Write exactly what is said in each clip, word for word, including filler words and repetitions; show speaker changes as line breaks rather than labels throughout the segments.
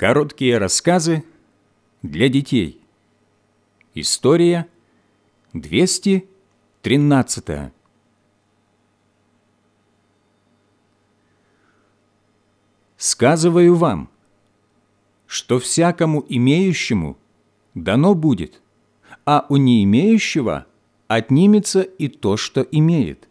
Короткие рассказы для детей. История двести тринадцатая. «Сказываю вам, что всякому имеющему дано будет, а у не имеющего отнимется и то, что имеет».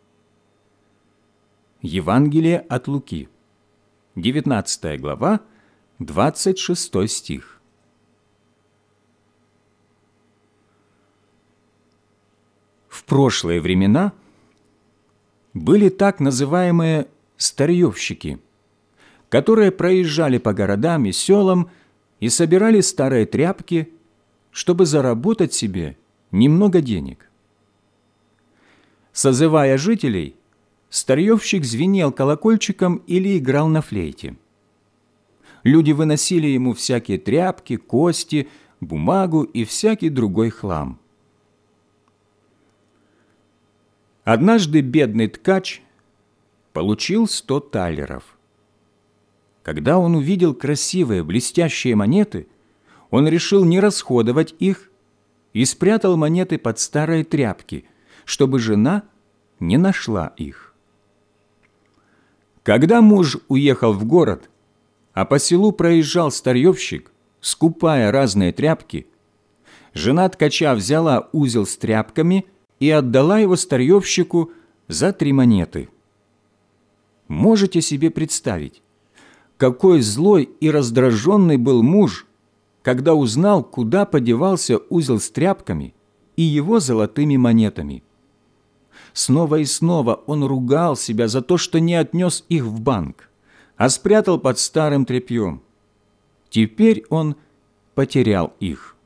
Евангелие от Луки, девятнадцатая глава, двадцать шестой стих. В прошлые времена были так называемые старьевщики, которые проезжали по городам и селам и собирали старые тряпки, чтобы заработать себе немного денег. Созывая жителей, старьевщик звенел колокольчиком или играл на флейте. Люди выносили ему всякие тряпки, кости, бумагу и всякий другой хлам. Однажды бедный ткач получил сто талеров. Когда он увидел красивые блестящие монеты, он решил не расходовать их и спрятал монеты под старые тряпки, чтобы жена не нашла их. Когда муж уехал в город, а по селу проезжал старьевщик, скупая разные тряпки, жена ткача взяла узел с тряпками и отдала его старьевщику за три монеты. Можете себе представить, какой злой и раздраженный был муж, когда узнал, куда подевался узел с тряпками и его золотыми монетами. Снова и снова он ругал себя за то, что не отнес их в банк, а спрятал под старым тряпьем. Теперь он потерял их.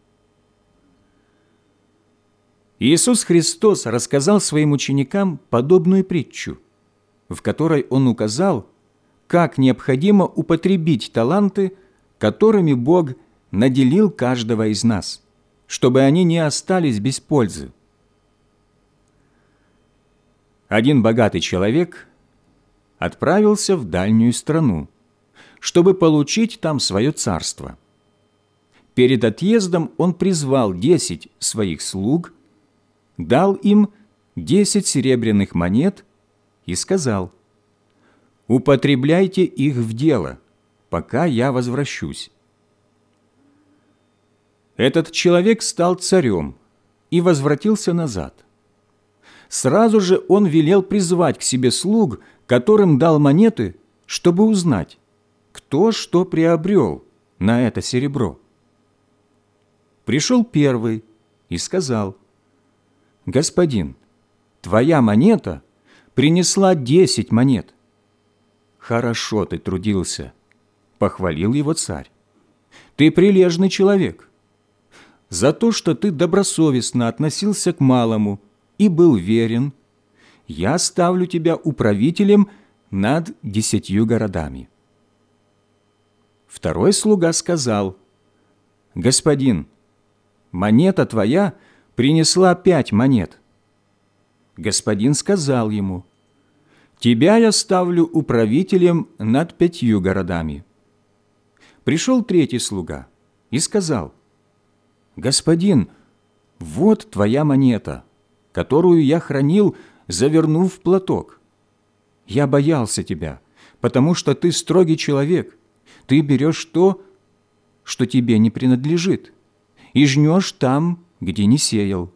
Иисус Христос рассказал своим ученикам подобную притчу, в которой Он указал, как необходимо употребить таланты, которыми Бог наделил каждого из нас, чтобы они не остались без пользы. Один богатый человек отправился в дальнюю страну, чтобы получить там свое царство. Перед отъездом он призвал десять своих слуг, дал им десять серебряных монет и сказал: «Употребляйте их в дело, пока я возвращусь». Этот человек стал царем и возвратился назад. Сразу же он велел призвать к себе слуг, которым дал монеты, чтобы узнать, кто что приобрел на это серебро. Пришел первый и сказал: «Господин, твоя монета принесла десять монет». «Хорошо ты трудился», — похвалил его царь. «Ты прилежный человек. За то, что ты добросовестно относился к малому и был верен, я ставлю тебя управителем над десятью городами». Второй слуга сказал: «Господин, монета твоя принесла пять монет». Господин сказал ему: «Тебя я ставлю управителем над пятью городами». Пришел третий слуга и сказал: «Господин, вот твоя монета, которую я хранил, завернув в платок. Я боялся тебя, потому что ты строгий человек. Ты берешь то, что тебе не принадлежит, и жнешь там, где не сеял».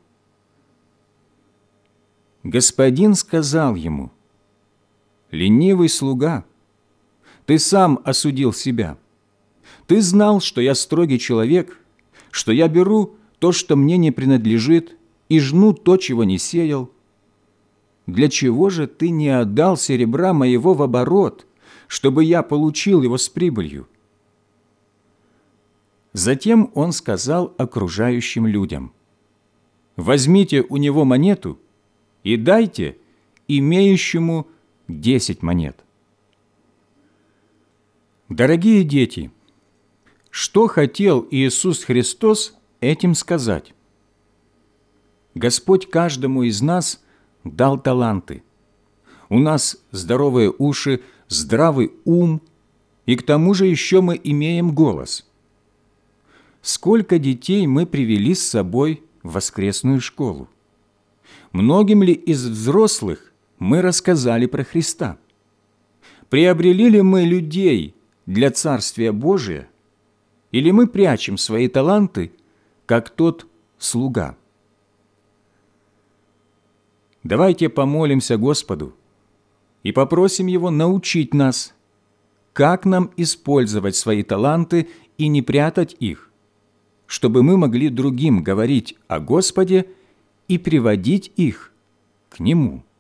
Господин сказал ему: «Ленивый слуга, ты сам осудил себя. Ты знал, что я строгий человек, что я беру то, что мне не принадлежит, и жну то, чего не сеял. Для чего же ты не отдал серебра моего в оборот, чтобы я получил его с прибылью?» Затем он сказал окружающим людям: «Возьмите у него монету и дайте имеющему десять монет». Дорогие дети, что хотел Иисус Христос этим сказать? Господь каждому из нас дал таланты. У нас здоровые уши, здравый ум, И к тому же еще мы имеем голос. Сколько детей мы привели с собой в воскресную школу? Многим ли из взрослых мы рассказали про Христа? Приобрели ли мы людей для Царствия Божия? Или мы прячем свои таланты, как тот слуга? Давайте помолимся Господу и попросим Его научить нас, как нам использовать свои таланты и не прятать их, чтобы мы могли другим говорить о Господе и приводить их к Нему.